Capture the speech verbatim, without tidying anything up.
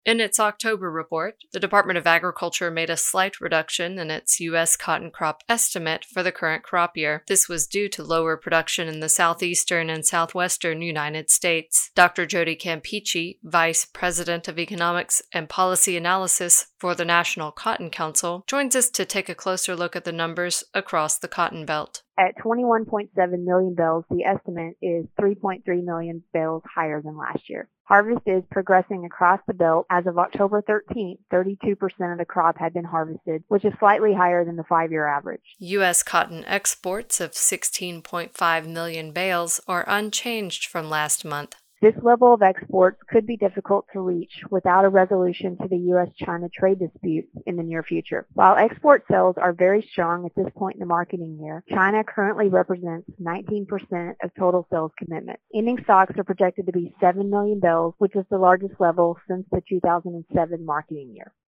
In its October report, the Department of Agriculture made a slight reduction in its U S cotton crop estimate for the current crop year. This was due to lower production in the southeastern and southwestern United States. Doctor Jody Campeachy, Vice President of Economics and Policy Analysis for the National Cotton Council, joins us to take a closer look at the numbers across the cotton belt. At twenty-one point seven million bales, the estimate is three point three million bales higher than last year. Harvest is progressing across the belt. As of October thirteenth, thirty-two percent of the crop had been harvested, which is slightly higher than the five-year average. U S cotton exports of sixteen point five million bales are unchanged from last month. This level of exports could be difficult to reach without a resolution to the U S China trade dispute in the near future. While export sales are very strong at this point in the marketing year, China currently represents nineteen percent of total sales commitments. Ending stocks are projected to be seven million bales, which is the largest level since the two thousand seven marketing year.